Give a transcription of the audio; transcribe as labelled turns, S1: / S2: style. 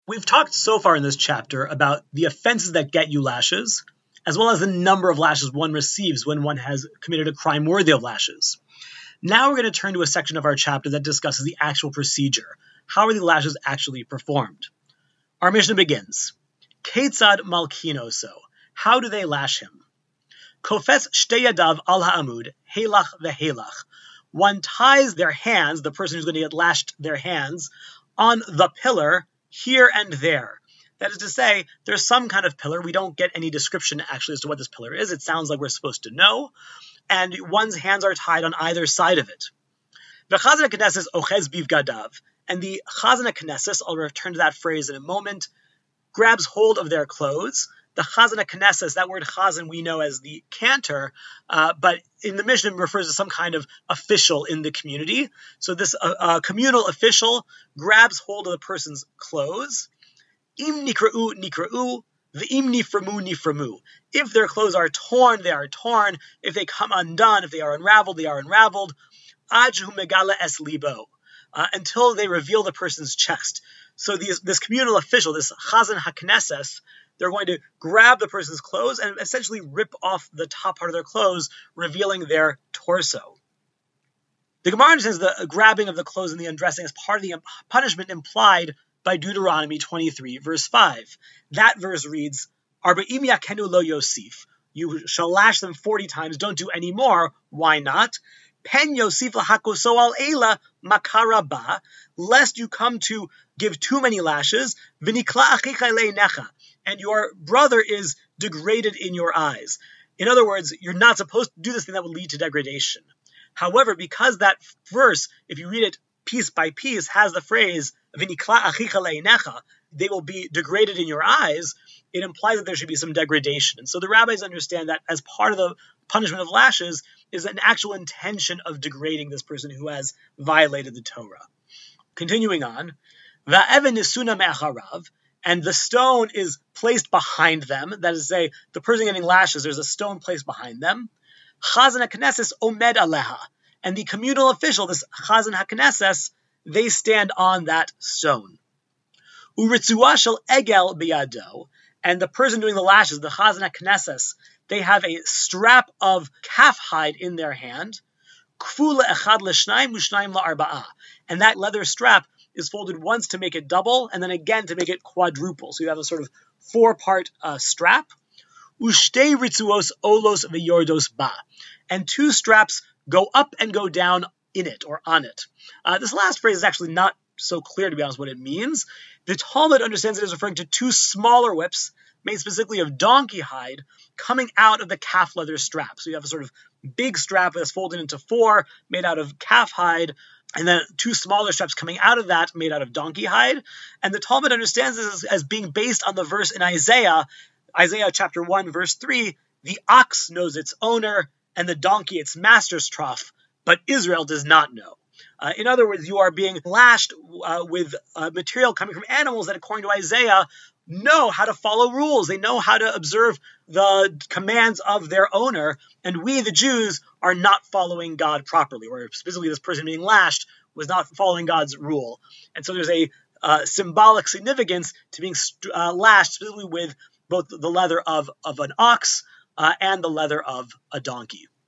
S1: We've talked so far in this chapter about the offenses that get you lashes, as well as the number of lashes one receives when one has committed a crime worthy of lashes. Now we're going to turn to a section of our chapter that discusses the actual procedure. How are the lashes actually performed? Our Mishnah begins. Ketzad malkinoso. How do they lash him? Kofes shtei yadav al ha'amud, helach vehelach. One ties their hands, the person who's going to get lashed their hands, on the pillar here and there. That is to say, there's some kind of pillar. We don't get any description actually as to what this pillar is. It sounds like we're supposed to know. And one's hands are tied on either side of it. The Chazan HaKnesses ochez bivgadav. And the Chazan HaKnesses, I'll return to that phrase in a moment, grabs hold of their clothes. The Chazan HaKnesses, that word Chazan we know as the cantor, but in the Mishnah refers to some kind of official in the community. So this communal official grabs hold of the person's clothes. Im nikra'u, nikra'u, v'im niframu, niframu. If their clothes are torn, they are torn. If they come undone, if they are unraveled, they are unraveled. Ad shehu megala es libo. Until they reveal the person's chest. So this communal official, this Chazan HaKnesses, they're going to grab the person's clothes and essentially rip off the top part of their clothes, revealing their torso. The Gemara understands the grabbing of the clothes and the undressing as part of the punishment implied by Deuteronomy 23, verse 5. That verse reads, Arba'im yakenu lo yosif. You shall lash them 40 times, don't do any more. Why not? Pen yosif lahakoso al eila makaraba, lest you come to give too many lashes, v'nikla achicha leinecha, and your brother is degraded in your eyes. In other words, you're not supposed to do this thing that would lead to degradation. However, because that verse, if you read it piece by piece, has the phrase, v'nikla achicha leinecha, they will be degraded in your eyes, it implies that there should be some degradation. And so the rabbis understand that as part of the punishment of lashes is an actual intention of degrading this person who has violated the Torah. Continuing on, va'even nisuna me'acharav, and the stone is placed behind them. That is to say, the person getting lashes, there's a stone placed behind them. Chazan HaKnesses omed aleha, and the communal official, this Chazan HaKnesses, they stand on that stone. Uritzua shel egel biyado, and the person doing the lashes, the Chazan HaKnesses, they have a strap of calf hide in their hand. Kfula echad l'shnayim u'shnayim la'arba'a, and that leather strap is folded once to make it double, and then again to make it quadruple. So you have a sort of 4-part strap. Ushtei ritzuos olos v'yordos ba, and 2 straps go up and go down in it or on it. This last phrase is actually not so clear, to be honest, what it means. The Talmud understands it as referring to 2 smaller whips made specifically of donkey hide coming out of the calf leather strap. So you have a sort of big strap that's folded into 4 made out of calf hide, and then 2 smaller straps coming out of that made out of donkey hide. And the Talmud understands this as being based on the verse in Isaiah chapter 1, verse 3, the ox knows its owner and the donkey its master's trough, but Israel does not know. In other words, you are being lashed with material coming from animals that, according to Isaiah, know how to follow rules. They know how to observe the commands of their owner, and we, the Jews, are not following God properly, or specifically this person being lashed was not following God's rule. And so there's a symbolic significance to being lashed specifically with both the leather of an ox and the leather of a donkey.